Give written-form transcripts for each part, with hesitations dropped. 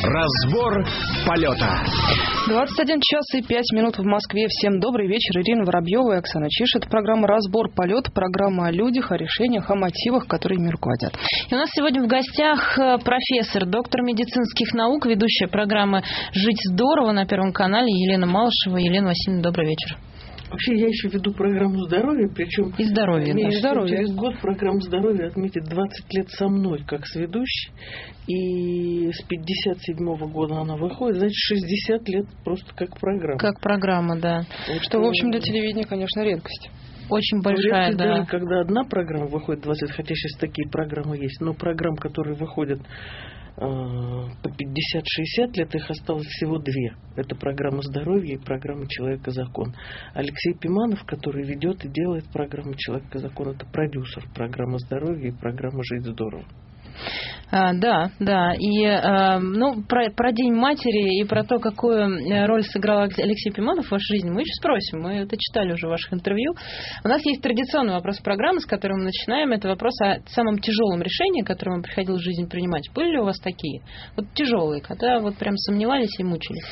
Разбор полета. 21 час и 5 минут в Москве. Всем добрый вечер. Ирина Воробьева и Оксана Чиш. Это программа «Разбор полета», программа о людях, о решениях, о мотивах, которые мир руководят. И у нас сегодня в гостях профессор, доктор медицинских наук, ведущая программы «Жить здорово» на Первом канале Елена Малышева. Елена Васильевна, добрый вечер. Вообще, я еще веду программу здоровья, причем и здоровье, через год программа здоровья отметит 20 лет со мной, как с ведущей. И с 57-го года она выходит, значит, 60 лет просто как программа. Как программа, да. Что, в общем, для телевидения, конечно, редкость. Очень большая, редкость, да. Даже когда одна программа выходит 20, хотя сейчас такие программы есть, но программ, которые выходят по 50-60 лет, их осталось всего две. Это программа здоровья и программа «Человек и закон». Алексей Пиманов, который ведет и делает программу «Человек и закон», это продюсер программы здоровья и программы «Жить здорово». Да. И про День матери и про то, какую роль сыграл Алексей Пиманов в вашей жизни, мы еще спросим. Мы это читали уже в ваших интервью. У нас есть традиционный вопрос программы, с которым мы начинаем. Это вопрос о самом тяжелом решении, которое вам приходилось в жизни принимать. Были ли у вас такие? Вот тяжелые, когда вот прям сомневались и мучились?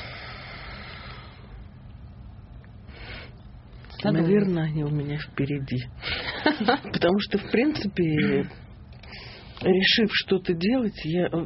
Наверное, они у меня впереди. Потому что, в принципе, решив что-то делать,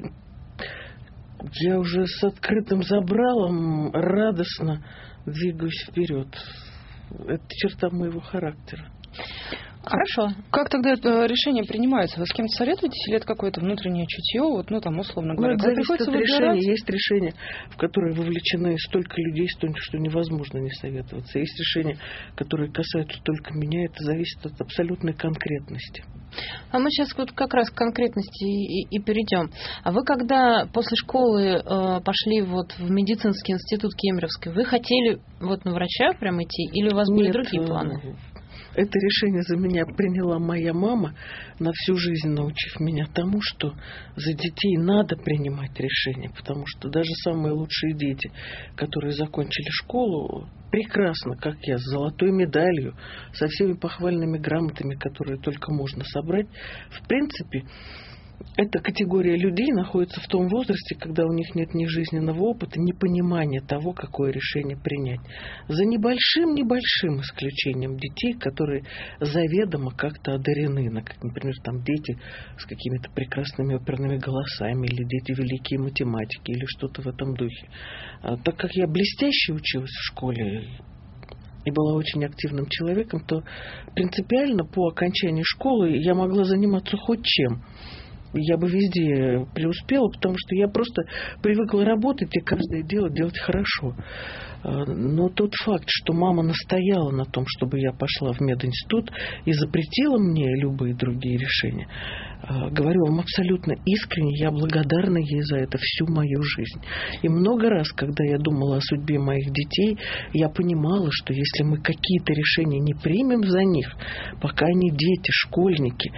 я уже с открытым забралом радостно двигаюсь вперед. Это черта моего характера. Хорошо. Как тогда это решение принимается? Вы с кем-то советуетесь или это какое-то внутреннее чутье? Условно говоря. Это зависит от решения. Есть решения, в которые вовлечены столько людей, что невозможно не советоваться. Есть решения, которые касаются только меня. Это зависит от абсолютной конкретности. А мы сейчас вот как раз к конкретности и перейдем. А вы когда после школы пошли вот в медицинский институт Кемеровский, вы хотели вот на врача прям идти или у вас были другие планы? Это решение за меня приняла моя мама, на всю жизнь научив меня тому, что за детей надо принимать решения, потому что даже самые лучшие дети, которые закончили школу, прекрасно, как я, с золотой медалью, со всеми похвальными грамотами, которые только можно собрать, в принципе, эта категория людей находится в том возрасте, когда у них нет ни жизненного опыта, ни понимания того, какое решение принять. За небольшим исключением детей, которые заведомо как-то одарены, например, там дети с какими-то прекрасными оперными голосами, или дети великие математики, или что-то в этом духе. Так как я блестяще училась в школе и была очень активным человеком, то принципиально по окончании школы я могла заниматься хоть чем. Я бы везде преуспела, потому что я просто привыкла работать и каждое дело делать хорошо. Но тот факт, что мама настояла на том, чтобы я пошла в мединститут и запретила мне любые другие решения, говорю вам абсолютно искренне, я благодарна ей за это всю мою жизнь. И много раз, когда я думала о судьбе моих детей, я понимала, что если мы какие-то решения не примем за них, пока они дети, школьники,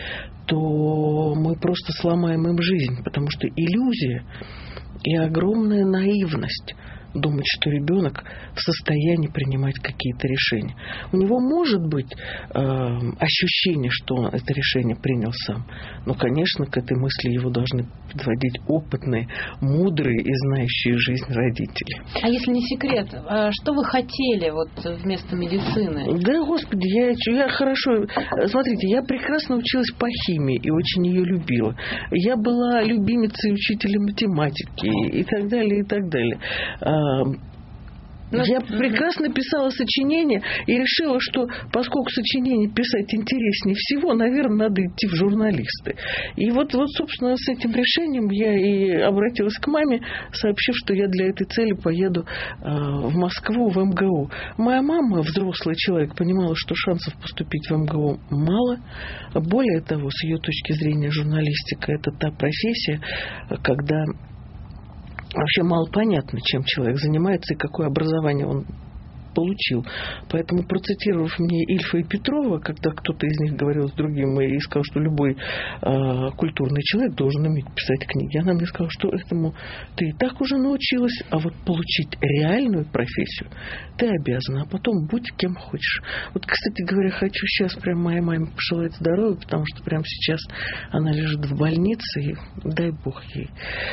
то мы просто сломаем им жизнь, потому что иллюзия и огромная наивность думать, что ребенок в состоянии принимать какие-то решения. У него может быть ощущение, что он это решение принял сам. Но, конечно, к этой мысли его должны подводить опытные, мудрые и знающие жизнь родители. А если не секрет, что вы хотели вот вместо медицины? Да, Господи, я хорошо... Смотрите, я прекрасно училась по химии и очень ее любила. Я была любимицей учителя математики и так далее, и так далее. Я прекрасно писала сочинения и решила, что поскольку сочинение писать интереснее всего, наверное, надо идти в журналисты. И вот, собственно, с этим решением я и обратилась к маме, сообщив, что я для этой цели поеду в Москву, в МГУ. Моя мама, взрослый человек, понимала, что шансов поступить в МГУ мало. Более того, с ее точки зрения, журналистика – это та профессия, когда вообще мало понятно, чем человек занимается и какое образование он получил. Поэтому, процитировав мне Ильфа и Петрова, когда кто-то из них говорил с другим и сказал, что любой культурный человек должен уметь писать книги, она мне сказала, что этому ты и так уже научилась, а вот получить реальную профессию ты обязана, а потом будь кем хочешь. Вот, кстати говоря, хочу сейчас прям моей маме пожелать здоровья, потому что прямо сейчас она лежит в больнице, и дай Бог ей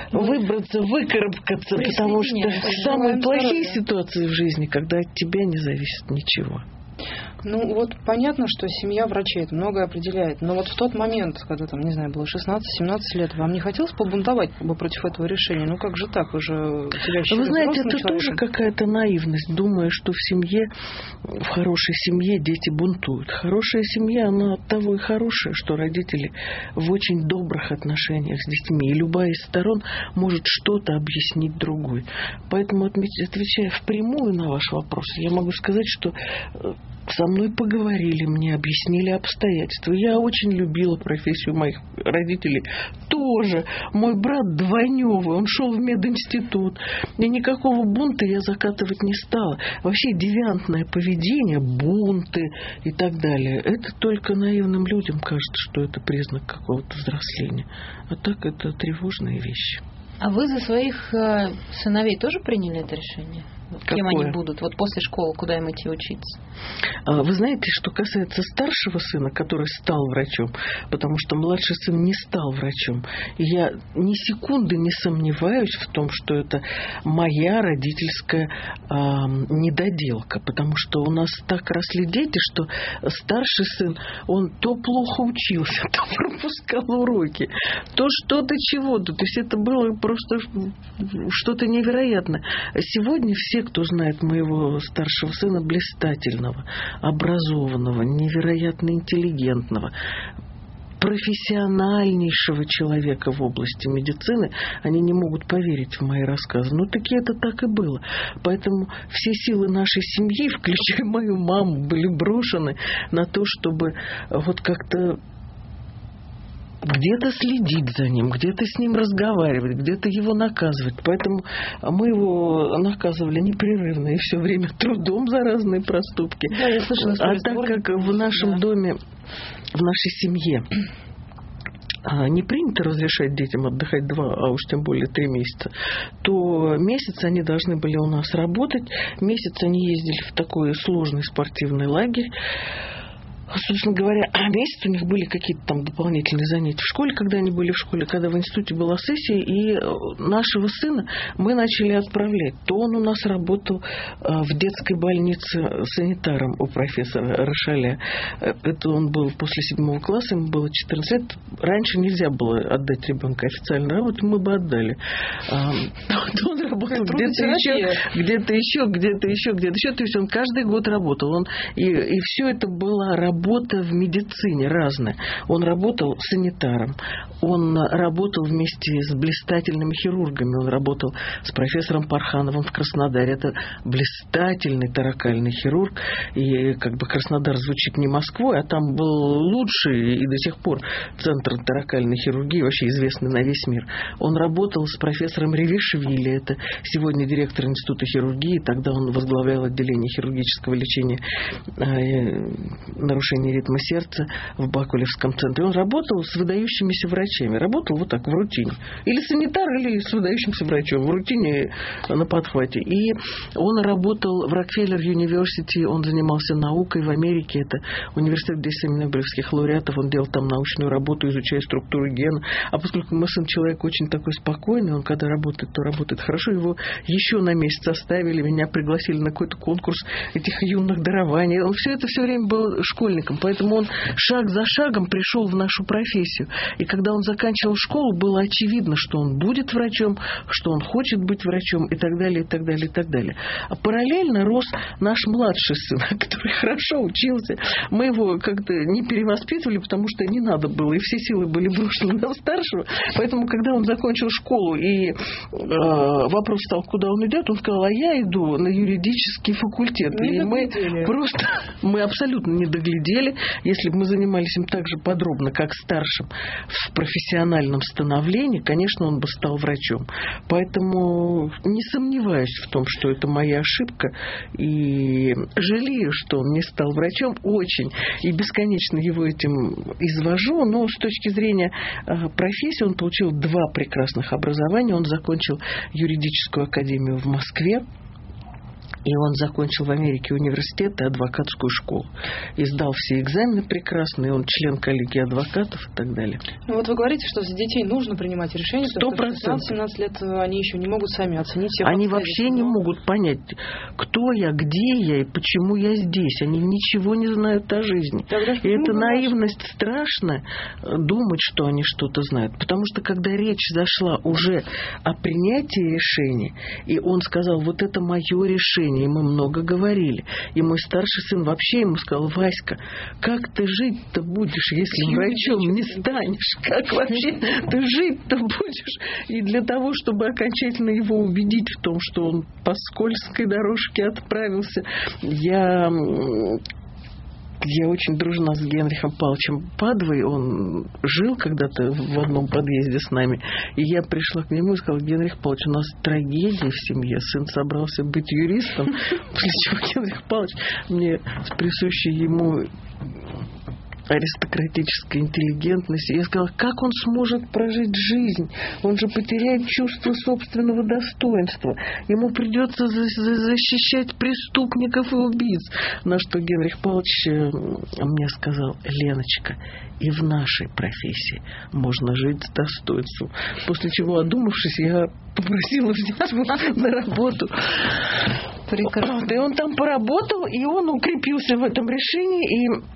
выбраться, выкарабкаться, потому что самые плохие ситуации в жизни, когда от тебя не зависит ничего. Ну, вот понятно, что семья врачей это многое определяет. Но вот в тот момент, когда, там, не знаю, было 16-17 лет, вам не хотелось побунтовать против этого решения? Ну, как же так? Вы же себя считаете. Вы знаете, это человеком. тоже какая-то наивность, думая, что в хорошей семье дети бунтуют. Хорошая семья, она от того и хорошая, что родители в очень добрых отношениях с детьми. И любая из сторон может что-то объяснить другой. Поэтому, отвечая впрямую на ваш вопрос, я могу сказать, что со мной поговорили, мне объяснили обстоятельства. Я очень любила профессию моих родителей. Тоже. Мой брат двойнёвый, он шел в мединститут. И никакого бунта я закатывать не стала. Вообще девиантное поведение, бунты и так далее, это только наивным людям кажется, что это признак какого-то взросления. А так это тревожные вещи. А вы за своих сыновей тоже приняли это решение? Кем они будут? Вот после школы, куда им идти учиться? Вы знаете, что касается старшего сына, который стал врачом, потому что младший сын не стал врачом, я ни секунды не сомневаюсь в том, что это моя родительская недоделка, потому что у нас так росли дети, что старший сын, он то плохо учился, то пропускал уроки, то что-то чего-то. То есть это было просто что-то невероятное. Сегодня все, кто знает моего старшего сына, блистательного, образованного, невероятно интеллигентного, профессиональнейшего человека в области медицины, они не могут поверить в мои рассказы. Но таки это так и было. Поэтому все силы нашей семьи, включая мою маму, были брошены на то, чтобы вот как-то где-то следить за ним, где-то с ним разговаривать, где-то его наказывать. Поэтому мы его наказывали непрерывно и все время трудом за разные проступки. Да, я слышала, а так как в нашем доме, в нашей семье не принято разрешать детям отдыхать 2, а уж тем более 3 месяца, то месяц они должны были у нас работать. Месяц они ездили в такой сложный спортивный лагерь. Собственно говоря, месяц у них были какие-то там дополнительные занятия в школе, когда они были в школе, когда в институте была сессия, и нашего сына мы начали отправлять. То он у нас работал в детской больнице санитаром у профессора Рошаля. Это он был после 7 класса, ему было 14 лет. Раньше нельзя было отдать ребенка официально работу, мы бы отдали. Он работал где-то еще. То есть он каждый год работал. И все это было работа в медицине разная. Он работал санитаром, он работал вместе с блистательными хирургами, он работал с профессором Пархановым в Краснодаре. Это блистательный торакальный хирург, и как бы Краснодар звучит не Москвой, а там был лучший и до сих пор центр торакальной хирургии, вообще известный на весь мир. Он работал с профессором Ревишвили, это сегодня директор Института хирургии, тогда он возглавлял отделение хирургического лечения нарушений ритма сердца в Бакулевском центре. Он работал с выдающимися врачами. Работал вот так в рутине. Или санитар, или с выдающимся врачом. В рутине на подхвате. И он работал в Рокфеллер Юниверсити. Он занимался наукой в Америке. Это университет, где 7 нобелевских лауреатов. Он делал там научную работу, изучая структуру гена. А поскольку мой сын человек очень такой спокойный, он когда работает, то работает хорошо. Его еще на месяц оставили. Меня пригласили на какой-то конкурс этих юных дарований. Он все время был школьником. Поэтому он шаг за шагом пришел в нашу профессию. И когда он заканчивал школу, было очевидно, что он будет врачом, что он хочет быть врачом и так далее, и так далее, и так далее. А параллельно рос наш младший сын, который хорошо учился. Мы его как-то не перевоспитывали, потому что не надо было, и все силы были брошены на старшего. Поэтому, когда он закончил школу, и вопрос стал, куда он идет, он сказал, а я иду на юридический факультет. И мы абсолютно не доглядели. Если бы мы занимались им так же подробно, как старшим в профессиональном становлении, конечно, он бы стал врачом. Поэтому не сомневаюсь в том, что это моя ошибка. И жалею, что он не стал врачом. Очень. И бесконечно его этим извожу. Но с точки зрения профессии он получил 2 прекрасных образования. Он закончил юридическую академию в Москве. И он закончил в Америке университет и адвокатскую школу. И сдал все экзамены прекрасно, и он член коллегии адвокатов и так далее. Ну вот вы говорите, что за детей нужно принимать решения, потому что в 17 лет они еще не могут сами оценить все Они вообще не могут понять, кто я, где я и почему я здесь. Они ничего не знают о жизни. И эта наивность страшная, думать, что они что-то знают. Потому что когда речь зашла уже о принятии решения, и он сказал, вот это мое решение, и мы много говорили. И мой старший сын вообще ему сказал, Васька, как ты жить-то будешь, если врачом не станешь? Как вообще ты жить-то будешь? И для того, чтобы окончательно его убедить в том, что он по скользкой дорожке отправился, я очень дружна с Генрихом Павловичем Падвой. Он жил когда-то в одном подъезде с нами. И я пришла к нему и сказала, Генрих Павлович, у нас трагедия в семье. Сын собрался быть юристом. После чего Генрих Павлович мне с присущей ему аристократической интеллигентности. Я сказала, как он сможет прожить жизнь? Он же потеряет чувство собственного достоинства. Ему придется защищать преступников и убийц. На что Генрих Павлович мне сказал, Леночка, и в нашей профессии можно жить с достоинством. После чего, одумавшись, я попросила взять его на работу. Прекрасно. И он там поработал, и он укрепился в этом решении, и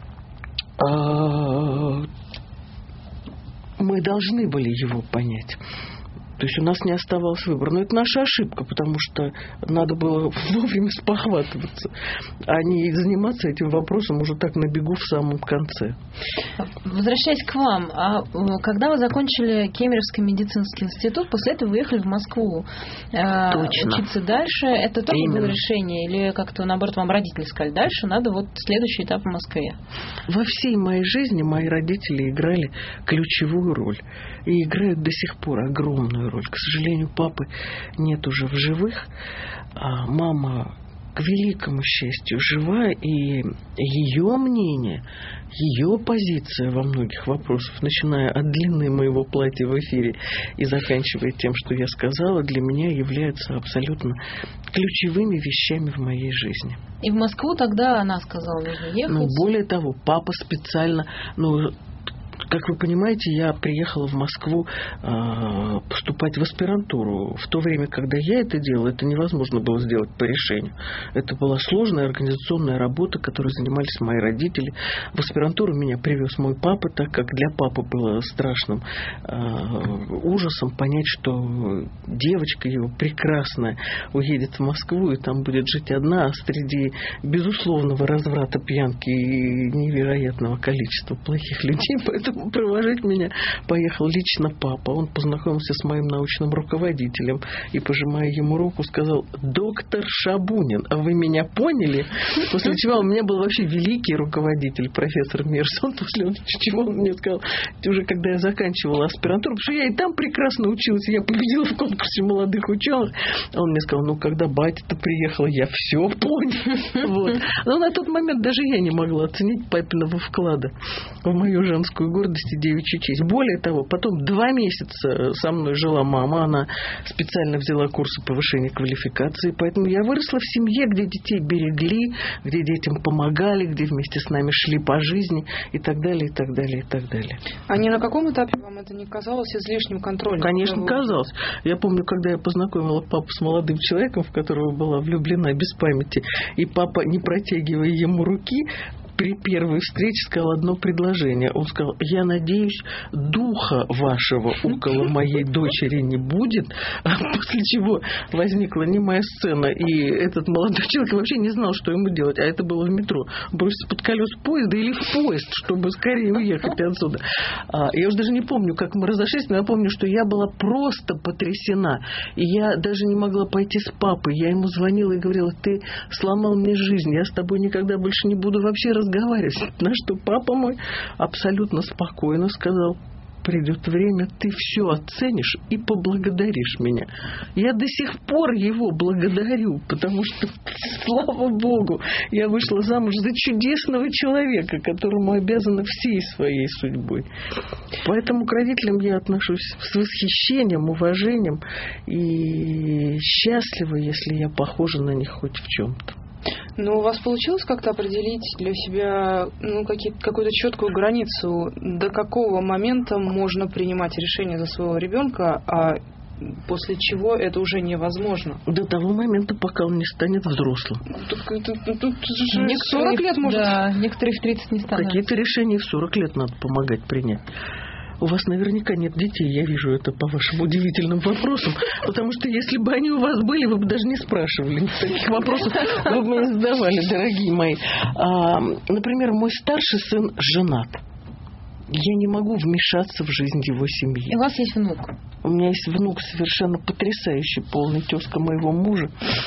мы должны были его понять. То есть у нас не оставалось выбора. Но это наша ошибка, потому что надо было вовремя спохватываться, а не заниматься этим вопросом уже так на бегу в самом конце. Возвращаясь к вам, когда вы закончили Кемеровский медицинский институт, после этого вы уехали в Москву учиться дальше, это тоже было решение? Или как-то, наоборот, вам родители сказали, дальше надо вот следующий этап в Москве? Во всей моей жизни мои родители играли ключевую роль. И играют до сих пор огромную роль. К сожалению, папы нет уже в живых, а мама, к великому счастью, жива, и ее мнение, ее позиция во многих вопросах, начиная от длины моего платья в эфире и заканчивая тем, что я сказала, для меня являются абсолютно ключевыми вещами в моей жизни. И в Москву тогда она сказала, нужно ехать? Более того, папа специально... Как вы понимаете, я приехала в Москву поступать в аспирантуру. В то время, когда я это делала, это невозможно было сделать по решению. Это была сложная организационная работа, которой занимались мои родители. В аспирантуру меня привез мой папа, так как для папы было страшным ужасом понять, что девочка его прекрасная уедет в Москву и там будет жить одна, а среди безусловного разврата, пьянки и невероятного количества плохих людей. Поэтому провожать меня поехал лично папа. Он познакомился с моим научным руководителем и, пожимая ему руку, сказал: доктор Шабунин, а вы меня поняли? После чего у меня был вообще великий руководитель, профессор Мерсон, после чего он мне сказал, уже когда я заканчивала аспирантуру, потому что я и там прекрасно училась, я победила в конкурсе молодых ученых. Он мне сказал, когда батя-то приехал, я все понял. Вот. Но на тот момент даже я не могла оценить папиного вклада в мою женскую гордость и девичью честь. Более того, потом 2 месяца со мной жила мама, она специально взяла курсы повышения квалификации, поэтому я выросла в семье, где детей берегли, где детям помогали, где вместе с нами шли по жизни и так далее, и так далее, и так далее. А ни на каком этапе вам это не казалось излишним контролем? Конечно, казалось. Я помню, когда я познакомила папу с молодым человеком, в которого была влюблена без памяти, и папа, не протягивая ему руки, при первой встрече сказал одно предложение. Он сказал: я надеюсь, духа вашего около моей дочери не будет. После чего возникла немая сцена, и этот молодой человек вообще не знал, что ему делать. А это было в метро. Броситься под колеса поезда или в поезд, чтобы скорее уехать отсюда. Я уже даже не помню, как мы разошлись, но я помню, что я была просто потрясена. И я даже не могла пойти с папой. Я ему звонила и говорила: ты сломал мне жизнь, я с тобой никогда больше не буду вообще разговаривать. На что папа мой абсолютно спокойно сказал: придет время, ты все оценишь и поблагодаришь меня. Я до сих пор его благодарю, потому что, слава Богу, я вышла замуж за чудесного человека, которому обязана всей своей судьбой. Поэтому к родителям я отношусь с восхищением, уважением и счастлива, если я похожа на них хоть в чем-то. Но у вас получилось как-то определить для себя какую-то четкую границу, до какого момента можно принимать решение за своего ребенка, а после чего это уже невозможно? До того момента, пока он не станет взрослым. Тут 40 лет может... Да, некоторые в 30 не станут. Какие-то решения в 40 лет надо помогать принять. У вас наверняка нет детей, я вижу это по вашим удивительным вопросам, потому что если бы они у вас были, вы бы даже не спрашивали. Таких вопросов вы бы не задавали, дорогие мои. Например, мой старший сын женат. Я не могу вмешаться в жизнь его семьи. И у вас есть внук? У меня есть внук совершенно потрясающий, полный тезка моего мужа,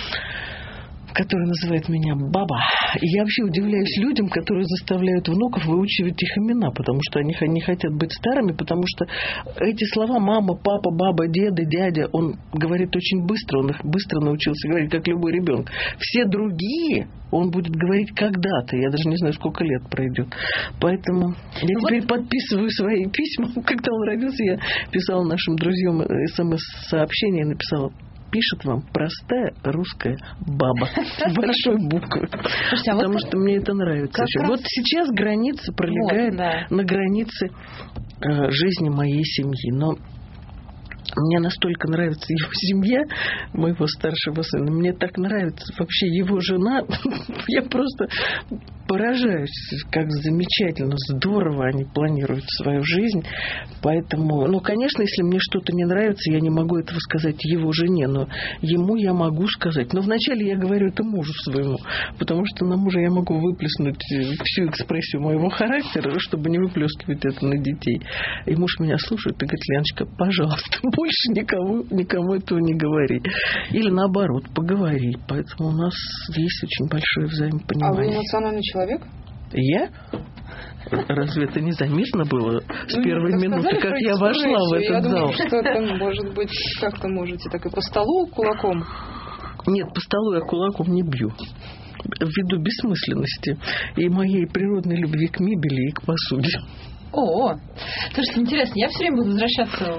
который называет меня баба. И я вообще удивляюсь людям, которые заставляют внуков выучивать их имена, потому что они не хотят быть старыми, потому что эти слова мама, папа, баба, деда, дядя, он говорит очень быстро, он их быстро научился говорить, как любой ребенок. Все другие он будет говорить когда-то, я даже не знаю, сколько лет пройдет. Поэтому я теперь подписываю свои письма. Когда он родился, я писала нашим друзьям СМС-сообщение, написала: пишет вам простая русская баба с большой буквы. Слушайте, потому что мне это нравится. Вот сейчас граница пролегает на границе жизни моей семьи. Но мне настолько нравится его семья, моего старшего сына. Мне так нравится вообще его жена. Я просто поражаюсь, как замечательно, здорово они планируют свою жизнь. Поэтому, конечно, если мне что-то не нравится, я не могу этого сказать его жене, но ему я могу сказать. Но вначале я говорю это мужу своему, потому что на мужа я могу выплеснуть всю экспрессию моего характера, чтобы не выплескивать это на детей. И муж меня слушает и говорит: Леночка, пожалуйста, больше никому этого не говори. Или наоборот, поговори. Поэтому у нас есть очень большое взаимопонимание. А вы эмоциональный человек? Я? Разве это не заметно было с первой минуты, как я вошла в этот зал? Я думаю, что это, может быть, как-то можете так и по столу кулаком? Нет, по столу я кулаком не бью. Ввиду бессмысленности и моей природной любви к мебели и к посуде. Слушайте, интересно, я все время буду возвращаться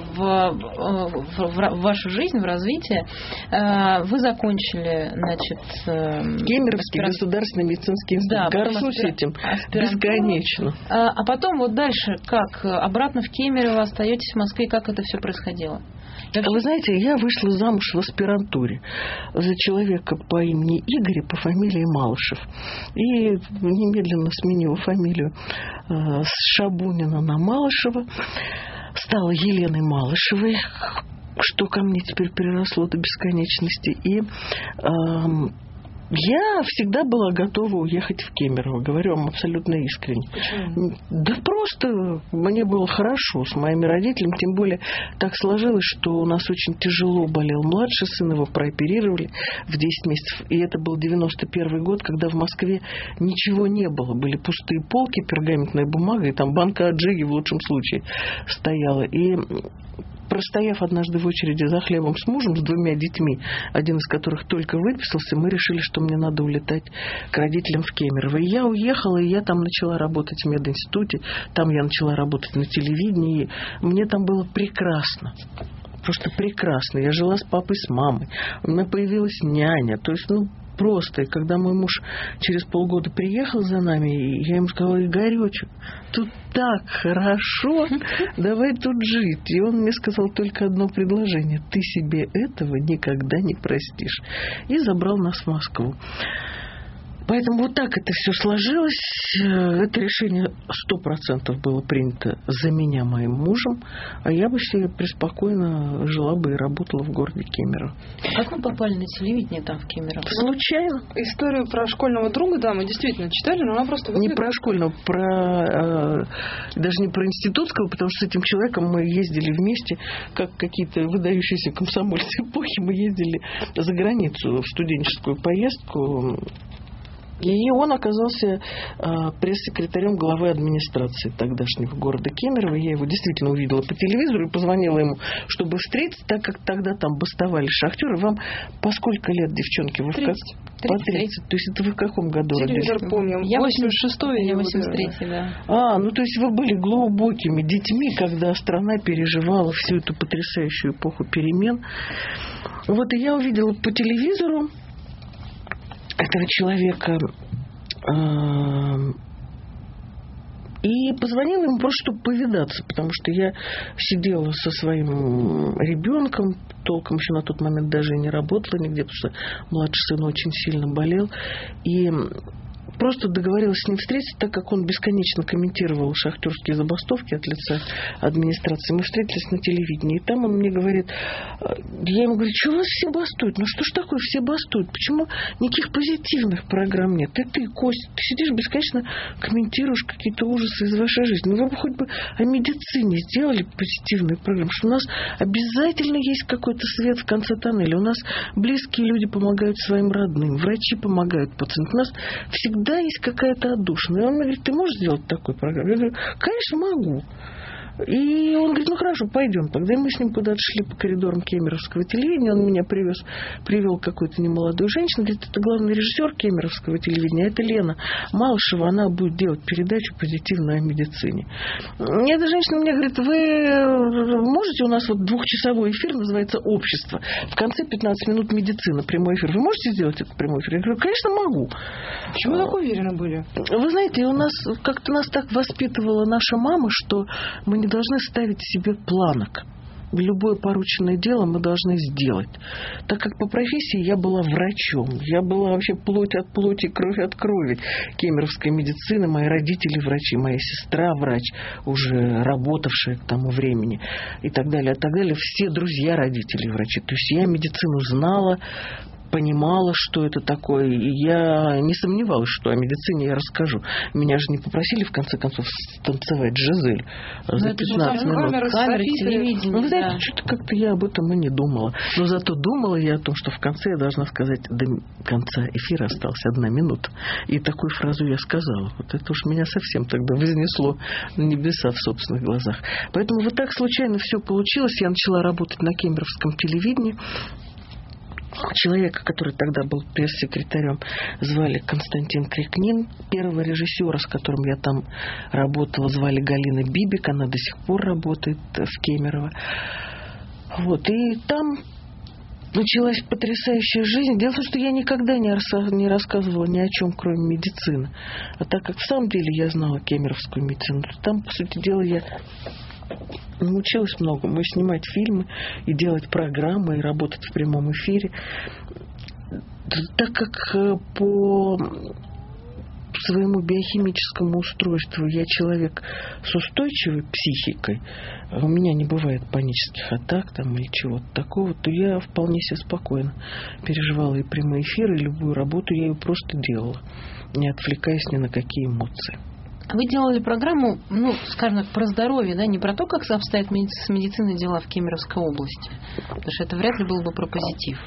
в вашу жизнь, в развитие. Вы закончили, Кемеровский государственный медицинский институт. Горжусь этим бесконечно. А потом вот дальше, как? Обратно в Кемерово, остаетесь в Москве, как это все происходило? Вы знаете, я вышла замуж в аспирантуре за человека по имени Игорь, по фамилии Малышев. И немедленно сменила фамилию с Шабунина на Малышева. Стала Еленой Малышевой, что ко мне теперь переросло до бесконечности. И я всегда была готова уехать в Кемерово. Говорю вам абсолютно искренне. Почему? Да просто мне было хорошо с моими родителями. Тем более так сложилось, что у нас очень тяжело болел младший сын. Его прооперировали в 10 месяцев. И это был 91 год, когда в Москве ничего не было. Были пустые полки, пергаментная бумага, и там банка аджиги в лучшем случае стояла. И простояв однажды в очереди за хлебом с мужем, с 2 детьми, один из которых только выписался, мы решили, что мне надо улетать к родителям в Кемерово. И я уехала, и я там начала работать в мединституте, там я начала работать на телевидении, и мне там было прекрасно. Просто прекрасно. Я жила с папой, с мамой. У меня появилась няня. То есть, просто. И когда мой муж через полгода приехал за нами, я ему сказала: Игорёчек, тут так хорошо, давай тут жить. И он мне сказал только одно предложение: ты себе этого никогда не простишь. И забрал нас в Москву. Поэтому вот так это все сложилось. Это решение 100% было принято за меня, моим мужем, а я бы себе преспокойно жила бы и работала в городе Кемерово. Как вы попали на телевидение там, в Кемерово? Случайно. Историю про школьного друга, да, мы действительно читали, но она просто... Не про школьного, даже не про институтского, потому что с этим человеком мы ездили вместе, как какие-то выдающиеся комсомольцы эпохи, мы ездили за границу в студенческую поездку. И он оказался пресс-секретарем главы администрации тогдашнего города Кемерово. Я его действительно увидела по телевизору и позвонила ему, чтобы встретиться, так как тогда там бастовали шахтеры. Вам по сколько лет, девчонки? Вы 30. По 30. То есть это вы в каком году родились? Телевизор помню. Я 86-й. Я 83-й, да. Ну то есть вы были глубокими детьми, когда страна переживала всю эту потрясающую эпоху перемен. Вот и я увидела по телевизору этого человека и позвонила ему просто, чтобы повидаться, потому что я сидела со своим ребенком, толком еще на тот момент даже и не работала нигде, потому что младший сын очень сильно болел, и просто договорилась с ним встретиться, так как он бесконечно комментировал шахтерские забастовки от лица администрации. Мы встретились на телевидении, и там он мне говорит, я ему говорю, что у вас все бастуют? Ну что ж такое, все бастуют? Почему никаких позитивных программ нет? Ты, Костя, ты сидишь бесконечно, комментируешь какие-то ужасы из вашей жизни. Ну вы бы хоть бы о медицине сделали позитивную программу, что у нас обязательно есть какой-то свет в конце тоннеля. У нас близкие люди помогают своим родным, врачи помогают пациентам. У нас всегда есть какая-то отдушина. И он мне говорит, ты можешь сделать такую программу? Я говорю, конечно, могу. И он говорит, ну хорошо, пойдем. Тогда мы с ним куда-то шли по коридорам Кемеровского телевидения. Он меня привел к какой-то немолодой женщине. Говорит, это главный режиссер Кемеровского телевидения. Это Лена Малышева. Она будет делать передачу позитивную о медицине. И эта женщина мне говорит, вы можете, у нас вот 2-часовой эфир, называется «Общество». В конце 15 минут медицина, прямой эфир. Вы можете сделать этот прямой эфир? Я говорю, конечно, могу. Почему так уверены были? Вы знаете, у нас как-то нас так воспитывала наша мама, что мы не должны ставить себе планок. Любое порученное дело мы должны сделать. Так как по профессии я была врачом. Я была вообще плоть от плоти, кровь от крови кемеровской медицины. Мои родители врачи, моя сестра врач, уже работавшая к тому времени. И так далее, и так далее. Все друзья родителей врачи. То есть я медицину знала, понимала, что это такое, и я не сомневалась, что о медицине я расскажу. Меня же не попросили, в конце концов, станцевать «Жизель» за 15 минут. Камеры, телевидение. Ну, вы знаете, что-то как-то я об этом и не думала. Но зато думала я о том, что в конце я должна сказать, до конца эфира осталась 1 минута. И такую фразу я сказала. Вот это уж меня совсем тогда вознесло на небеса в собственных глазах. Поэтому вот так случайно все получилось. Я начала работать на Кемеровском телевидении. Человека, который тогда был пресс-секретарем, звали Константин Крикнин. Первого режиссера, с которым я там работала, звали Галина Бибик. Она до сих пор работает в Кемерово. Вот. И там началась потрясающая жизнь. Дело в том, что я никогда не рассказывала ни о чем, кроме медицины. А так как в самом деле я знала кемеровскую медицину, то там, по сути дела, я научилась многому. И снимать фильмы, и делать программы, и работать в прямом эфире. Так как по своему биохимическому устройству я человек с устойчивой психикой, у меня не бывает панических атак там, или чего-то такого, то я вполне себе спокойно переживала и прямые эфиры, и любую работу я ее просто делала, не отвлекаясь ни на какие эмоции. Вы делали программу, скажем так, про здоровье, да, не про то, как обстоят с медициной дела в Кемеровской области, потому что это вряд ли было бы про позитив.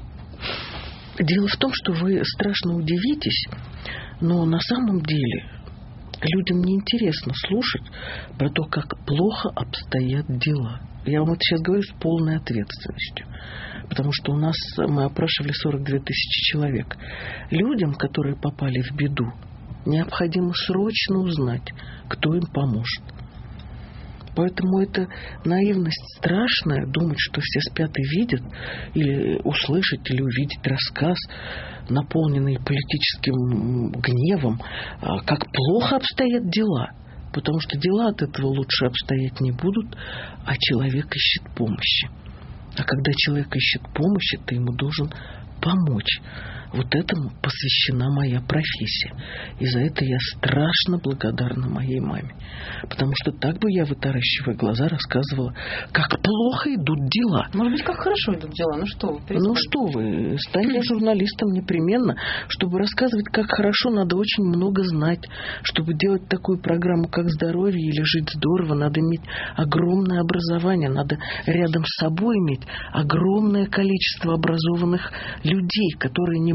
Дело в том, что вы страшно удивитесь, но на самом деле людям неинтересно слушать про то, как плохо обстоят дела. Я вам это сейчас говорю с полной ответственностью. Потому что у нас мы опрашивали 42 тысячи человек. Людям, которые попали в беду, необходимо срочно узнать, кто им поможет. Поэтому это наивность страшная, думать, что все спят и видят, или услышать, или увидеть рассказ, наполненный политическим гневом, как плохо обстоят дела. Потому что дела от этого лучше обстоять не будут, а человек ищет помощи. А когда человек ищет помощи, ты ему должен помочь. Вот этому посвящена моя профессия. И за это я страшно благодарна моей маме. Потому что так бы я, вытаращивая глаза, рассказывала, как плохо идут дела. Может быть, как хорошо идут дела. Ну что вы? Ну что вы, станьте журналистом непременно. Чтобы рассказывать, как хорошо, надо очень много знать. Чтобы делать такую программу, как «Здоровье» или «Жить здорово», надо иметь огромное образование. Надо рядом с собой иметь огромное количество образованных людей, которые не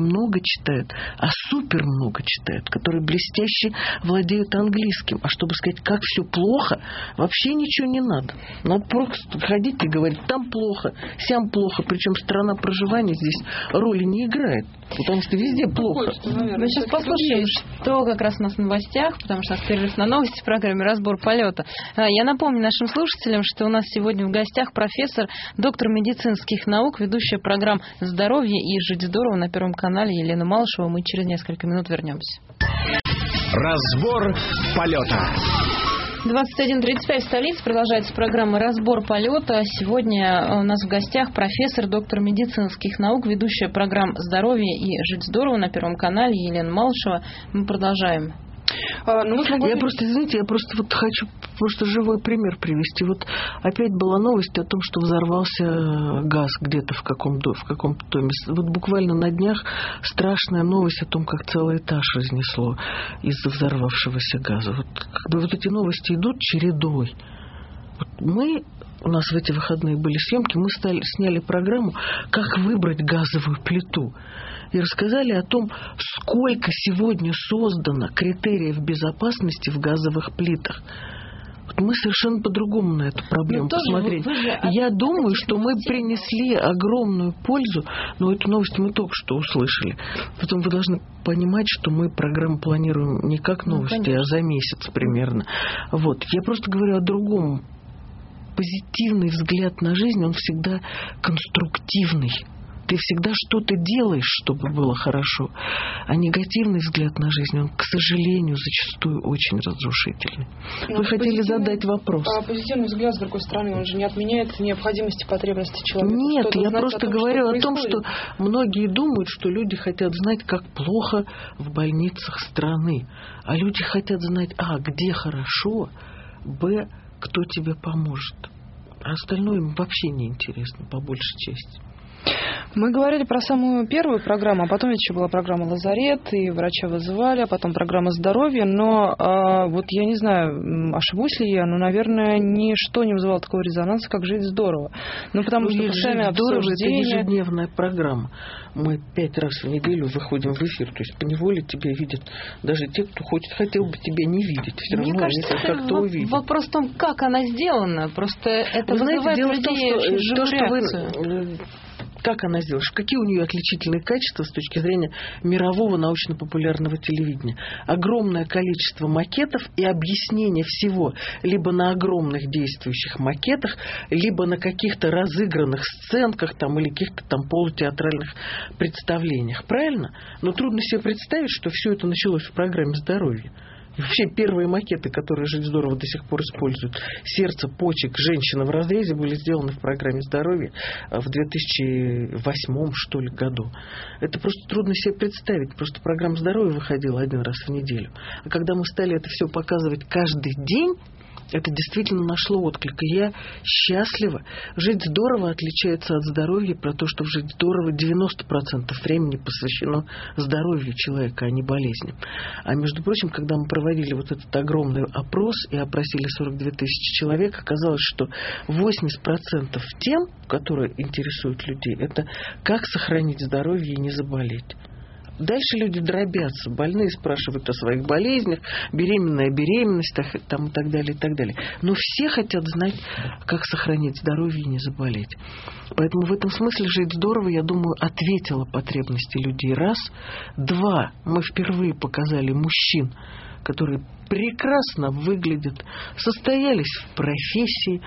много читают, а супер много читают, которые блестяще владеют английским. А чтобы сказать, как все плохо, вообще ничего не надо. Надо просто ходить и говорить, там плохо, сям плохо. Причем страна проживания здесь роли не играет, потому что везде плохо. Мы сейчас послушаем, что как раз у нас в новостях, потому что у нас перерыв на новости в программе «Разбор полета». Я напомню нашим слушателям, что у нас сегодня в гостях профессор, доктор медицинских наук, ведущая программ «Здоровье и жить здорово» на Первом канале Елена Малышева. Мы через несколько минут вернемся. Разбор полета. 21:35 в столице. Продолжается программа «Разбор полета». Сегодня у нас в гостях профессор, доктор медицинских наук, ведущая программ «Здоровье и жить здорово» на Первом канале Елена Малышева. Мы продолжаем. Я просто хочу живой пример привести. Вот опять была новость о том, что взорвался газ где-то в каком-то доме. Вот буквально на днях страшная новость о том, как целый этаж разнесло из-за взорвавшегося газа. Вот эти новости идут чередой. У нас в эти выходные были съемки, мы сняли программу «Как выбрать газовую плиту». И рассказали о том, сколько сегодня создано критериев безопасности в газовых плитах. Мы совершенно по-другому на эту проблему посмотрели. Я думаю, что мы принесли огромную пользу, но эту новость мы только что услышали. Потом вы должны понимать, что мы программу планируем не как новости, а за месяц примерно. Я просто говорю о другом. Позитивный взгляд на жизнь, он всегда конструктивный. Ты всегда что-то делаешь, чтобы было хорошо. А негативный взгляд на жизнь, он, к сожалению, зачастую очень разрушительный. Вы хотели задать вопрос. А позитивный взгляд, с другой стороны, он же не отменяет необходимости, потребности человека. Нет, я просто говорю о том, что многие думают, что люди хотят знать, как плохо в больницах страны. А люди хотят знать, где хорошо, кто тебе поможет. А остальное им вообще не интересно, по большей части. Мы говорили про самую первую программу, а потом еще была программа «Лазарет», и врача вызывали, а потом программа «Здоровье». Но я не знаю, ошибусь ли я, но, наверное, ничто не вызывало такого резонанса, как «Жить здорово». Потому что сами обсуждения... Это ежедневная программа. Мы 5 раз в неделю выходим в эфир. То есть поневоле тебя видят даже те, кто хотел бы тебя не видеть. Все равно они как-то увидят. Вопрос в том, как она сделана. Просто это вызывает у людей очень живую реакцию. Как она сделана? Какие у нее отличительные качества с точки зрения мирового научно-популярного телевидения? Огромное количество макетов и объяснение всего либо на огромных действующих макетах, либо на каких-то разыгранных сценках или каких-то полутеатральных представлениях. Правильно? Но трудно себе представить, что все это началось в программе «Здоровье». И вообще первые макеты, которые «Жить здорово» до сих пор используют, сердце, почек, женщина в разрезе, были сделаны в программе «Здоровье» в 2008, что ли, году. Это просто трудно себе представить. Просто программа «Здоровье» выходила 1 раз в неделю. А когда мы стали это все показывать каждый день, это действительно нашло отклик. И я счастлива. «Жить здорово» отличается от «Здоровья» про то, что в «Жить здорово» 90% времени посвящено здоровью человека, а не болезням. А между прочим, когда мы проводили этот огромный опрос и опросили 42 тысячи человек, оказалось, что 80% тем, которые интересуют людей, это как сохранить здоровье и не заболеть. Дальше люди дробятся. Больные спрашивают о своих болезнях, беременная о беременностях и так далее, и так далее. Но все хотят знать, как сохранить здоровье и не заболеть. Поэтому в этом смысле «Жить здорово», я думаю, ответила потребности людей. 1. 2. Мы впервые показали мужчин, которые прекрасно выглядят, состоялись в профессии,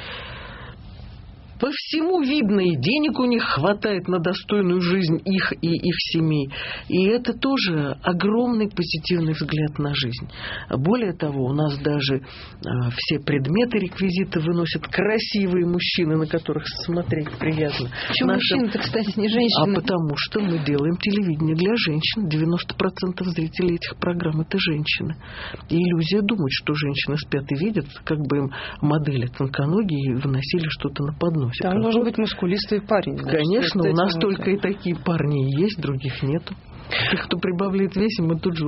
по всему видно, и денег у них хватает на достойную жизнь их и их семей. И это тоже огромный позитивный взгляд на жизнь. Более того, у нас даже все предметы, реквизиты выносят красивые мужчины, на которых смотреть приятно. Почему мужчины-то, кстати, не женщины? А потому что мы делаем телевидение для женщин. 90% зрителей этих программ – это женщины. И иллюзия думать, что женщины спят и видят, как бы им модели тонконогие выносили что-то на поднос. Там должен быть мускулистый парень. Конечно, у нас только и такие парни есть, других нету. Тех, кто прибавляет весе, мы тут же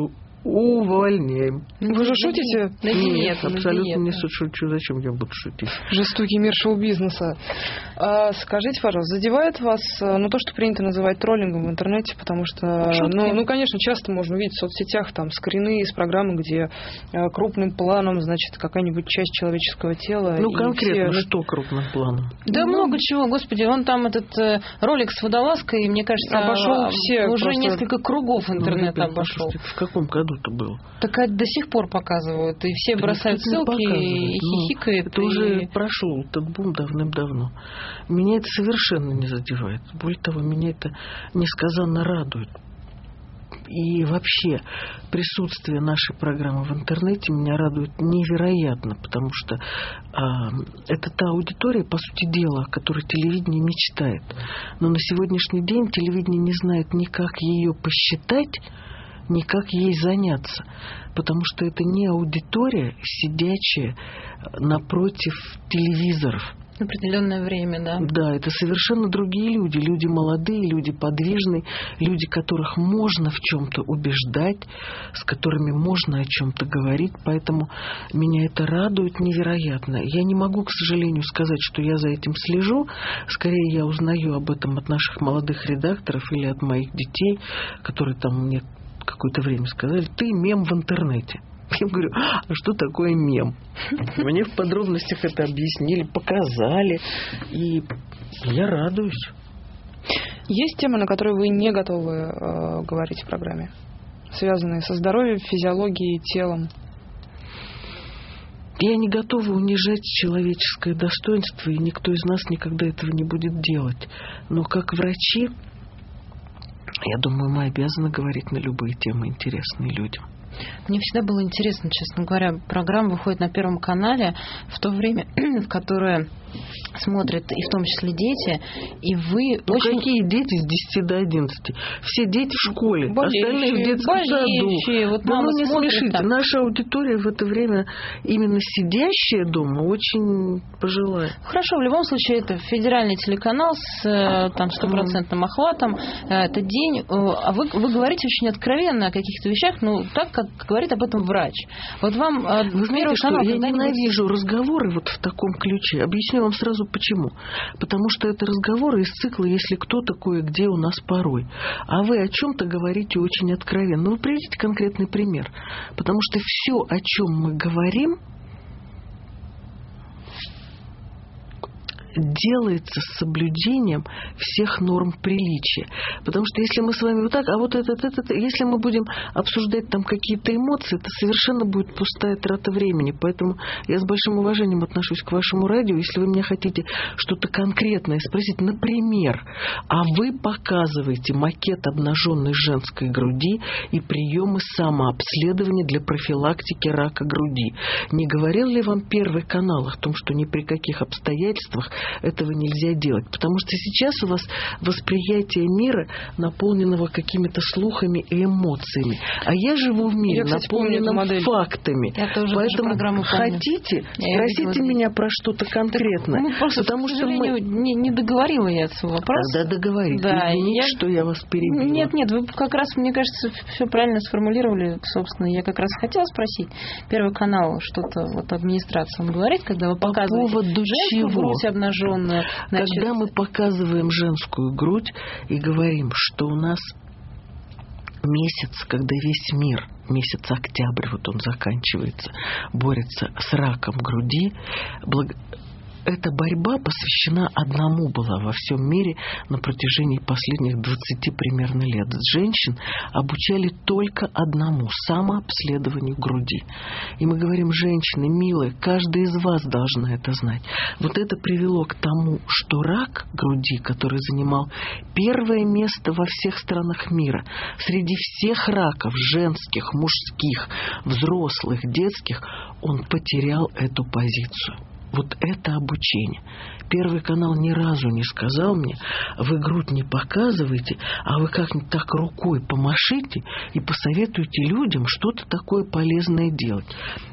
увольняем. Вы же шутите? Нет, абсолютно не шучу. Зачем я буду шутить? Жестокий мир шоу-бизнеса. Скажите, пожалуйста, задевает вас то, что принято называть троллингом в интернете, потому что, конечно, часто можно увидеть в соцсетях там скрины из программы, где крупным планом, значит, какая-нибудь часть человеческого тела. Конкретно что крупным планом? Да много чего, господи, он там этот ролик с водолазкой, мне кажется, обошел все уже просто... несколько кругов интернета обошел. В каком году это было? Так до сих пор показывают, и все бросают ссылки, и хихикают. Это уже прошло, этот бум давным-давно. Меня это совершенно не задевает. Более того, меня это несказанно радует. И вообще присутствие нашей программы в интернете меня радует невероятно, потому что это та аудитория, по сути дела, о которой телевидение мечтает. Но на сегодняшний день телевидение не знает ни как ее посчитать, ни как ей заняться, потому что это не аудитория, сидячая напротив телевизоров. Определенное время, да. Да, это совершенно другие люди. Люди молодые, люди подвижные, люди, которых можно в чем-то убеждать, с которыми можно о чем-то говорить. Поэтому меня это радует невероятно. Я не могу, к сожалению, сказать, что я за этим слежу. Скорее, я узнаю об этом от наших молодых редакторов или от моих детей, которые там мне какое-то время сказали: ты мем в интернете. Я говорю: а что такое мем? Мне в подробностях это объяснили, показали, и я радуюсь. Есть темы, на которые вы не готовы говорить в программе, связанные со здоровьем, физиологией, телом? Я не готова унижать человеческое достоинство, и никто из нас никогда этого не будет делать. Но как врачи, я думаю, мы обязаны говорить на любые темы, интересные людям. Мне всегда было интересно, честно говоря, программа выходит на Первом канале в то время, в которое смотрят и в том числе дети, и вы очень... Какие дети с 10 до 11? Все дети в школе, остальные в детском саду. Вот да, не смотрит, смешите. там. Наша аудитория в это время, именно сидящая дома, очень пожилая. Хорошо, в любом случае, это федеральный телеканал с там 100% охватом. Это день. А вы говорите очень откровенно о каких-то вещах, так, как говорит об этом врач. Вот вам... Вы знаете, что я ненавижу разговоры вот в таком ключе. Объясню вам сразу почему. Потому что это разговоры из цикла «Если кто такое, где у нас порой». А вы о чем-то говорите очень откровенно. Вы приведите конкретный пример. Потому что все, о чем мы говорим, делается с соблюдением всех норм приличия. Потому что если мы с вами вот так, а вот это, если мы будем обсуждать там какие-то эмоции, это совершенно будет пустая трата времени. Поэтому я с большим уважением отношусь к вашему радио. Если вы меня хотите что-то конкретное спросить, например, а вы показываете макет обнаженной женской груди и приемы самообследования для профилактики рака груди. Не говорил ли вам Первый канал о том, что ни при каких обстоятельствах этого нельзя делать? Потому что сейчас у вас восприятие мира, наполненного какими-то слухами и эмоциями. А я живу в мире, наполненном фактами. Поэтому хотите, спросите меня про что-то конкретное. Потому что мы не договорила я свой вопрос. Тогда договорите. Да, что я вас перебила. Нет, вы как раз, мне кажется, все правильно сформулировали. Собственно, я как раз хотела спросить. Первый канал, что-то вот администрация говорит, когда вы показываете женскую грудь обнаженную. Когда мы показываем женскую грудь и говорим, что у нас месяц, когда весь мир, месяц октябрь, вот он заканчивается, борется с раком груди, эта борьба посвящена одному была во всем мире на протяжении последних 20 примерно лет. Женщин обучали только одному – самообследованию груди. И мы говорим: женщины, милые, каждая из вас должна это знать. Вот это привело к тому, что рак груди, который занимал первое место во всех странах мира, среди всех раков, женских, мужских, взрослых, детских, он потерял эту позицию. Вот это обучение. Первый канал ни разу не сказал мне: вы грудь не показывайте, а вы как-нибудь так рукой помашите и посоветуйте людям что-то такое полезное делать.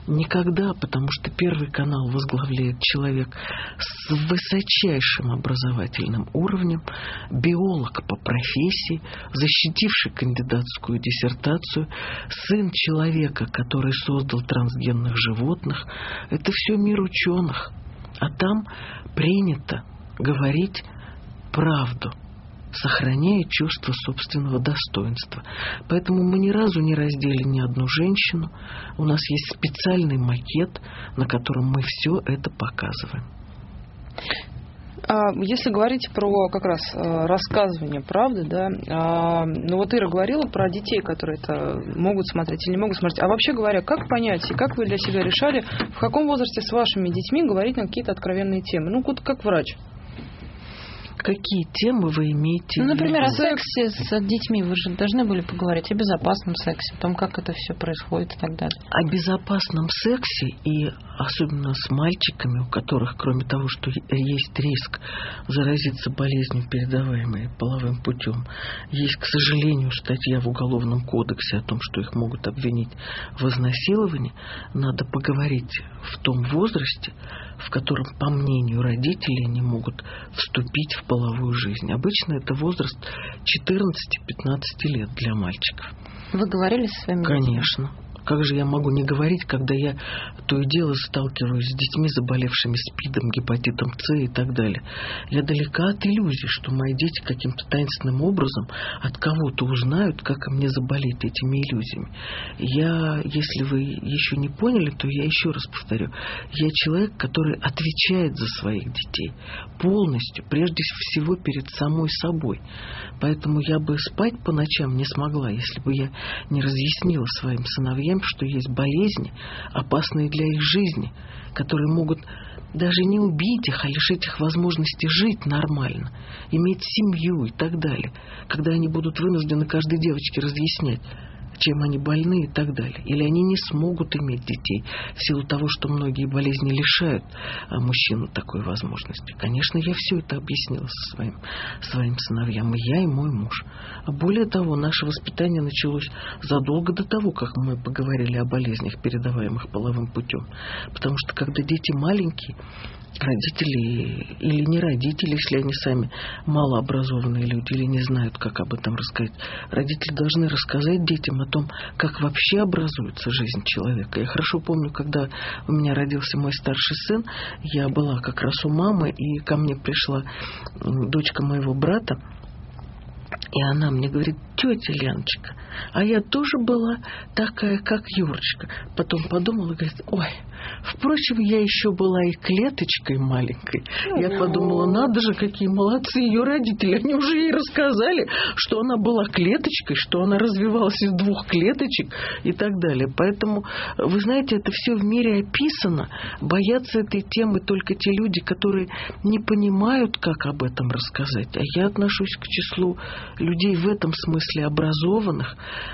Никогда, потому что Первый канал возглавляет человек с высочайшим образовательным уровнем, биолог по профессии, защитивший кандидатскую диссертацию, сын человека, который создал трансгенных животных. Это все мир ученых. А там принято говорить правду, сохраняя чувство собственного достоинства. Поэтому мы ни разу не раздели ни одну женщину. У нас есть специальный макет, на котором мы все это показываем. Если говорить про как раз рассказывание правды, да, ну вот Ира говорила про детей, которые это могут смотреть или не могут смотреть. А вообще говоря, как понять и как вы для себя решали, в каком возрасте с вашими детьми говорить на какие-то откровенные темы? Ну, вот как врач. Какие темы вы имеете? Ну, например, о сексе с детьми вы же должны были поговорить, о безопасном сексе, о том, как это все происходит и так далее. О безопасном сексе, и особенно с мальчиками, у которых, кроме того, что есть риск заразиться болезнью, передаваемой половым путем, есть, к сожалению, статья в Уголовном кодексе о том, что их могут обвинить в изнасиловании, надо поговорить в том возрасте, в котором, по мнению родителей, они могут вступить в половую жизнь. Обычно это возраст 14-15 лет для мальчиков. Вы говорили со своими детьми? Конечно. Как же я могу не говорить, когда я то и дело сталкиваюсь с детьми, заболевшими СПИДом, гепатитом С и так далее. Я далека от иллюзий, что мои дети каким-то таинственным образом от кого-то узнают, как им не заболеть этими иллюзиями. Если вы еще не поняли, то я еще раз повторю. Я человек, который отвечает за своих детей полностью, прежде всего перед самой собой. Поэтому я бы спать по ночам не смогла, если бы я не разъяснила своим сыновьям, что есть болезни, опасные для их жизни, которые могут даже не убить их, а лишить их возможности жить нормально, иметь семью и так далее, когда они будут вынуждены каждой девочке разъяснять, чем они больны и так далее. Или они не смогут иметь детей в силу того, что многие болезни лишают мужчину такой возможности. Конечно, я все это объяснила своим сыновьям, и я, и мой муж. А более того, наше воспитание началось задолго до того, как мы поговорили о болезнях, передаваемых половым путем. Потому что, когда дети маленькие, родители или не родители, если они сами малообразованные люди или не знают, как об этом рассказать, родители должны рассказать детям о том, как вообще образуется жизнь человека. Я хорошо помню, когда у меня родился мой старший сын, я была как раз у мамы, и ко мне пришла дочка моего брата, и она мне говорит: тетя Леночка, а я тоже была такая, как Юрочка. Потом подумала и говорит: ой, впрочем, я еще была и клеточкой маленькой. Я подумала: надо же, какие молодцы ее родители. Они уже ей рассказали, что она была клеточкой, что она развивалась из 2 клеточек и так далее. Поэтому, вы знаете, это все в мире описано. Боятся этой темы только те люди, которые не понимают, как об этом рассказать. А я отношусь к числу людей в этом смысле образованных.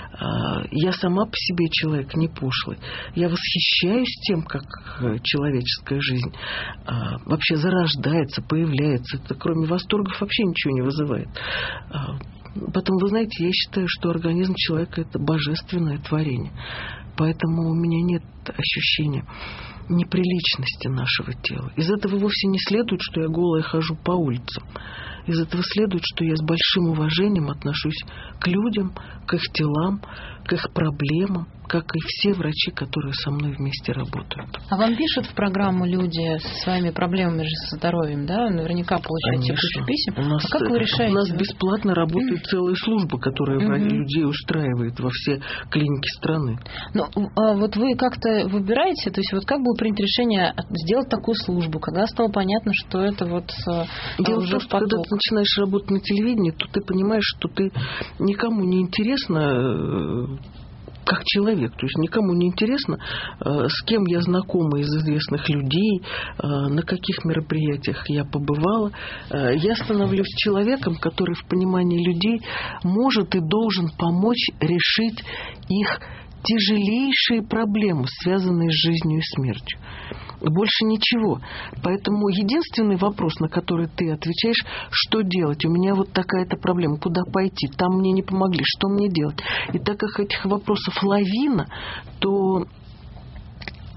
Я сама по себе человек не пошлый. Я восхищаюсь тем, как человеческая жизнь вообще зарождается, появляется. Это кроме восторгов вообще ничего не вызывает. Потом, вы знаете, я считаю, что организм человека — это божественное творение. Поэтому у меня нет ощущения неприличности нашего тела. Из этого вовсе не следует, что я голая хожу по улицам. Из этого следует, что я с большим уважением отношусь к людям, к их телам, к их проблемам, как и все врачи, которые со мной вместе работают. А вам пишут в программу люди со своими проблемами же со здоровьем, да? Наверняка получаете кучу писем. А как вы решаете? У нас бесплатно работает целая служба, которая людей устраивает во все клиники страны. Ну, вот вы как-то выбираете, то есть вот как было принято решение сделать такую службу, когда стало понятно, что это вот дело уже в том, что когда ты начинаешь работать на телевидении, то ты понимаешь, что ты никому не интересно как человек. То есть никому не интересно, с кем я знакома из известных людей, на каких мероприятиях я побывала. Я становлюсь человеком, который в понимании людей может и должен помочь решить их тяжелейшие проблемы, связанные с жизнью и смертью. Больше ничего. Поэтому единственный вопрос, на который ты отвечаешь: что делать? У меня вот такая-то проблема. Куда пойти? Там мне не помогли. Что мне делать? И так как этих вопросов лавина, то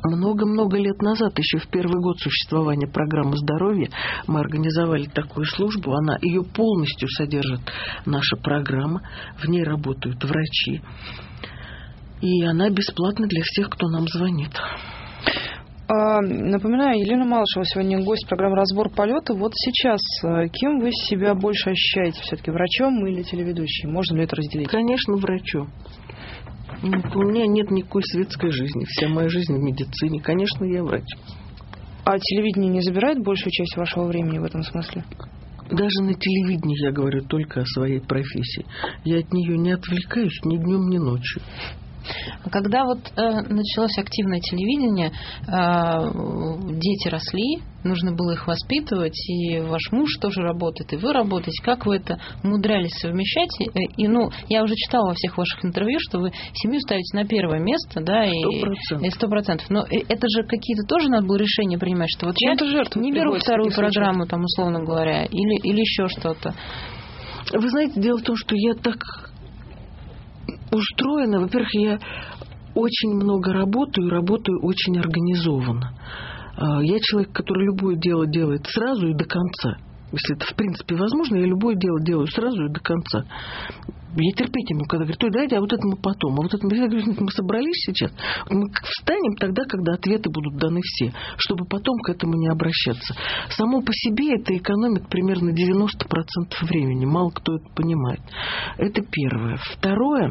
Много-много лет назад, еще в первый год существования программы здоровья, мы организовали такую службу. Ее полностью содержит наша программа. В ней работают врачи. И она бесплатна для всех, кто нам звонит. Напоминаю, Елена Малышева сегодня гость программы «Разбор полета». Вот сейчас кем вы себя больше ощущаете? Все-таки врачом или телеведущим? Можно ли это разделить? Конечно, врачом. У меня нет никакой светской жизни. Вся моя жизнь в медицине. Конечно, я врач. А телевидение не забирает большую часть вашего времени в этом смысле? Даже на телевидении я говорю только о своей профессии. Я от нее не отвлекаюсь ни днем, ни ночью. Когда вот началось активное телевидение, дети росли, нужно было их воспитывать, и ваш муж тоже работает, и вы работаете. Как вы это умудрялись совмещать? И, я уже читала во всех ваших интервью, что вы семью ставите на первое место, да, 100%. И 100%. Но это же какие-то тоже надо было решения принимать, что вот я не беру вторую программу, там, условно говоря, или еще что-то. Вы знаете, дело в том, что я так устроена. Во-первых, я очень много работаю очень организованно. Я человек, который любое дело делает сразу и до конца. Если это в принципе возможно, я любое дело делаю сразу и до конца. Я терпеть не могу, когда говорят: ой, давайте, а вот это мы потом. А вот это мы собрались сейчас. Мы встанем тогда, когда ответы будут даны все, чтобы потом к этому не обращаться. Само по себе это экономит примерно 90% времени. Мало кто это понимает. Это первое. Второе.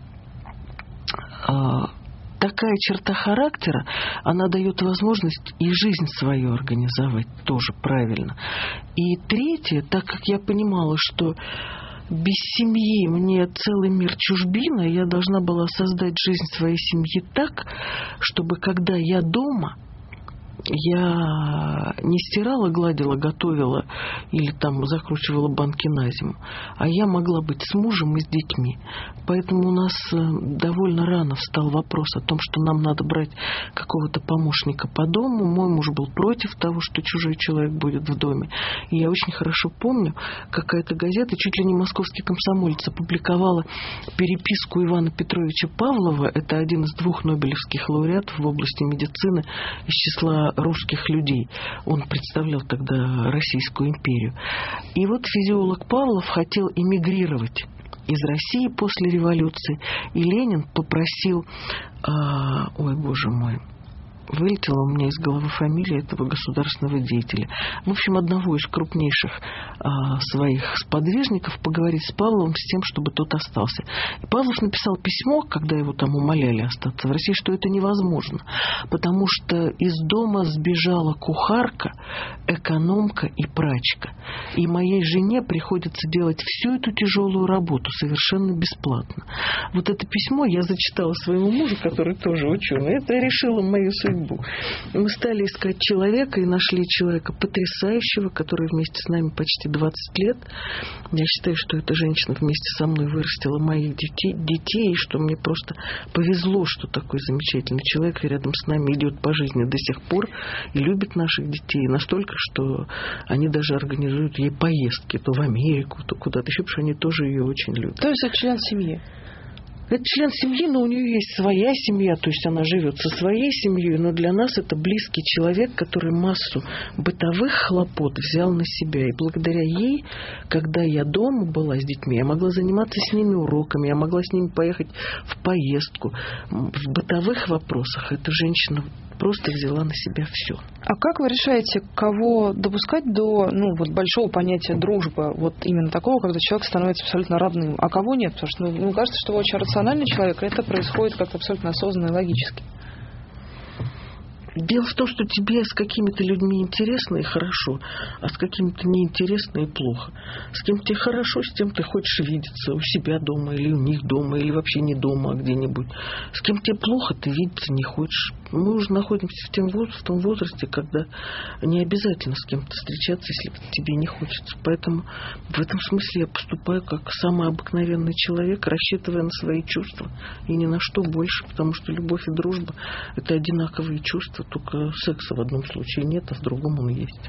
Такая черта характера, она дает возможность и жизнь свою организовать тоже правильно. И третье, так как я понимала, что без семьи мне целый мир чужбина, я должна была создать жизнь своей семьи так, чтобы когда я дома, я не стирала, гладила, готовила или там закручивала банки на зиму, а я могла быть с мужем и с детьми. Поэтому у нас довольно рано встал вопрос о том, что нам надо брать какого-то помощника по дому. Мой муж был против того, что чужой человек будет в доме. И я очень хорошо помню, какая-то газета, чуть ли не «Московский комсомолец», опубликовала переписку Ивана Петровича Павлова. Это один из 2 нобелевских лауреатов в области медицины из числа русских людей. Он представлял тогда Российскую империю. И вот физиолог Павлов хотел эмигрировать из России после революции. И Ленин попросил... ой, боже мой... Вылетела у меня из головы фамилия этого государственного деятеля. В общем, одного из крупнейших своих сподвижников поговорить с Павловым с тем, чтобы тот остался. И Павлов написал письмо, когда его там умоляли остаться в России, что это невозможно, потому что из дома сбежала кухарка, экономка и прачка. И моей жене приходится делать всю эту тяжелую работу совершенно бесплатно. Вот это письмо я зачитала своему мужу, который тоже ученый. Это решило мою судьбу. Мы стали искать человека и нашли человека потрясающего, который вместе с нами почти 20 лет. Я считаю, что эта женщина вместе со мной вырастила моих детей, и что мне просто повезло, что такой замечательный человек рядом с нами идет по жизни до сих пор и любит наших детей настолько, что они даже организуют ей поездки то в Америку, то куда-то еще, потому что они тоже ее очень любят. То есть это член семьи? Это член семьи, но у нее есть своя семья, то есть она живет со своей семьей, но для нас это близкий человек, который массу бытовых хлопот взял на себя. И благодаря ей, когда я дома была с детьми, я могла заниматься с ними уроками, я могла с ними поехать в поездку. В бытовых вопросах эта женщина просто взяла на себя все. А как вы решаете, кого допускать до большого понятия дружбы, вот именно такого, когда человек становится абсолютно родным, а кого нет? Потому что мне кажется, что вы очень рациональный человек, и это происходит как-то абсолютно осознанно и логически. Дело в том, что тебе с какими-то людьми интересно и хорошо, а с какими-то неинтересно и плохо. С кем тебе хорошо, с тем ты хочешь видеться у себя дома, или у них дома, или вообще не дома, а где-нибудь. С кем тебе плохо, ты видеться не хочешь. Мы уже находимся в том возрасте, когда не обязательно с кем-то встречаться, если тебе не хочется. Поэтому в этом смысле я поступаю как самый обыкновенный человек, рассчитывая на свои чувства и ни на что больше, потому что любовь и дружба – это одинаковые чувства. Только секса в одном случае нет, а в другом он есть.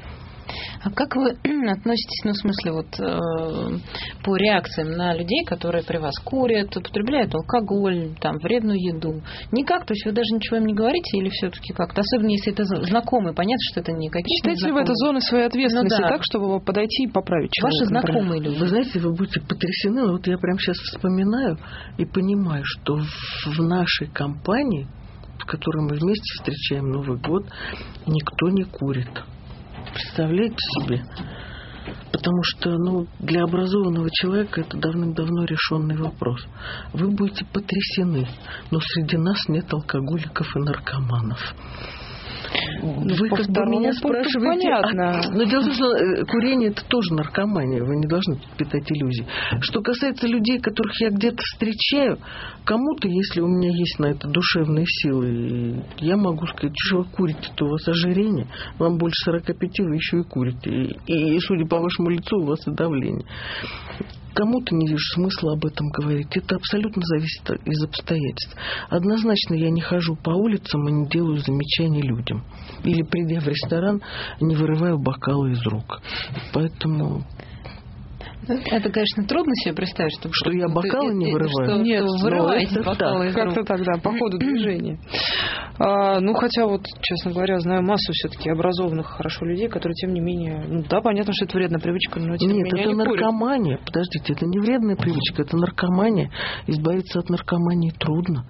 А как вы относитесь, ну, в смысле, вот по реакциям на людей, которые при вас курят, употребляют алкоголь, там, вредную еду? Никак? То есть вы даже ничего им не говорите или все-таки как-то? Особенно, если это знакомые, понятно, что это не какие-то Считаете ли вы это зоной своей ответственности, так, чтобы подойти и поправить человека? Ваши знакомые люди. Вы знаете, вы будете потрясены, но вот я прямо сейчас вспоминаю и понимаю, что в нашей компании, в которой мы вместе встречаем Новый год, никто не курит. Представляете себе? Потому что, для образованного человека это давным-давно решенный вопрос. Вы будете потрясены, но среди нас нет алкоголиков и наркоманов. Вы как бы меня спрашиваете... Понятно. Но дело в том, что курение это тоже наркомания. Вы не должны питать иллюзий. Что касается людей, которых я где-то встречаю, кому-то, если у меня есть на это душевные силы, я могу сказать, что вы курите-то, у вас ожирение, вам больше 45, вы еще и курите. И судя по вашему лицу, у вас и давление. Кому-то не вижу смысла об этом говорить. Это абсолютно зависит из обстоятельств. Однозначно я не хожу по улицам и не делаю замечаний людям. Или, придя в ресторан, не вырываю бокалы из рук. Поэтому... Это, конечно, трудно себе представить, что я бокалы не вырываю. Нет, вырываете бокалы из рук. Как-то тогда, по ходу движения. Хотя вот, честно говоря, знаю массу все-таки образованных хорошо людей, которые, тем не менее... понятно, что это вредная привычка, но тем не менее это наркомания. Курят. Подождите, это не вредная привычка, это наркомания. Избавиться от наркомании трудно.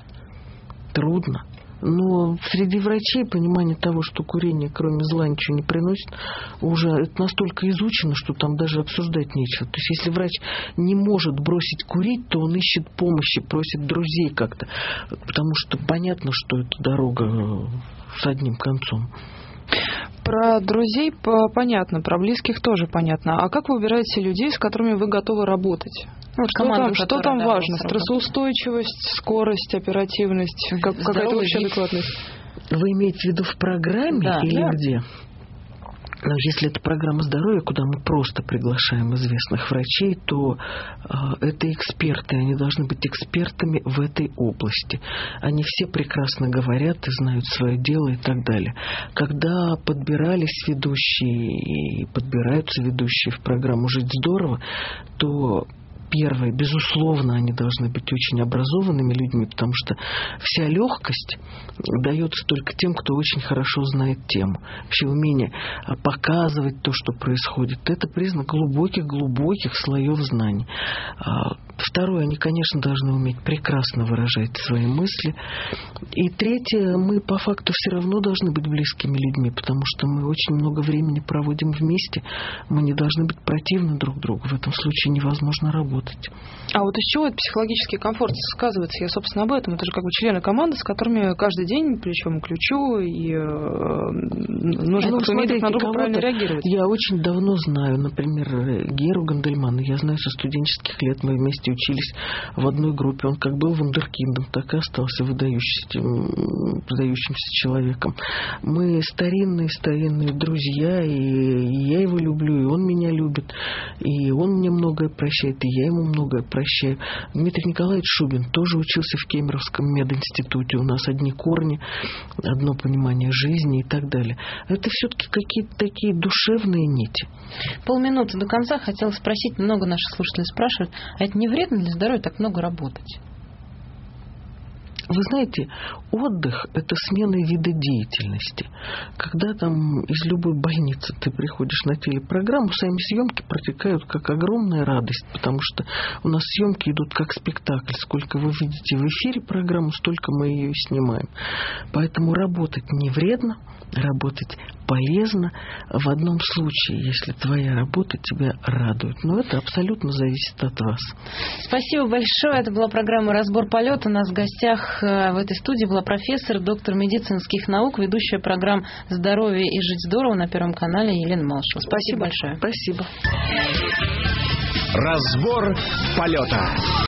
Но среди врачей понимание того, что курение, кроме зла, ничего не приносит, уже это настолько изучено, что там даже обсуждать нечего. То есть, если врач не может бросить курить, то он ищет помощи, просит друзей как-то. Потому что понятно, что это дорога с одним концом. Про друзей понятно, про близких тоже понятно. А как вы выбираете людей, с которыми вы готовы работать? Что там важно? Стрессоустойчивость, скорость, оперативность, какая-то вообще адекватность? Вы имеете в виду в программе или где? Но если это программа здоровья, куда мы просто приглашаем известных врачей, то это эксперты. Они должны быть экспертами в этой области. Они все прекрасно говорят и знают свое дело и так далее. Когда подбирались ведущие и подбираются ведущие в программу «Жить здорово», то... Первое, безусловно, они должны быть очень образованными людьми, потому что вся легкость дается только тем, кто очень хорошо знает тему. Вообще умение показывать то, что происходит, это признак глубоких слоев знаний. Второе, они, конечно, должны уметь прекрасно выражать свои мысли. И третье, мы по факту все равно должны быть близкими людьми, потому что мы очень много времени проводим вместе, мы не должны быть противны друг другу. В этом случае невозможно работать. А вот из чего этот психологический комфорт сказывается? Я, собственно, об этом. Это же как бы члены команды, с которыми каждый день плечом к плечу, и нужно уметь друг на друга правильно реагировать. Я очень давно знаю, например, Геру Гандельмана. Я знаю со студенческих лет, мы вместе учились в одной группе. Он как был вундеркиндом, так и остался выдающимся человеком. Мы старинные друзья, и я его люблю, и он меня любит, и он мне многое прощает, и я ему многое прощаю. Дмитрий Николаевич Шубин тоже учился в Кемеровском мединституте. У нас одни корни, одно понимание жизни и так далее. Это все-таки какие-то такие душевные нити. Полминуты до конца хотела спросить, много наших слушателей спрашивают, а это не вредно для здоровья так много работать? Вы знаете, отдых – это смена вида деятельности. Когда там из любой больницы ты приходишь на телепрограмму, сами съемки протекают как огромная радость, потому что у нас съемки идут как спектакль. Сколько вы видите в эфире программу, столько мы ее и снимаем. Поэтому работать не вредно, работать полезно в одном случае, если твоя работа тебя радует. Но это абсолютно зависит от вас. Спасибо большое. Это была программа «Разбор полета». У нас в гостях в этой студии была профессор, доктор медицинских наук, ведущая программ «Здоровье и жить здорово» на Первом канале Елена Малышева. Спасибо большое. Спасибо. Разбор полета.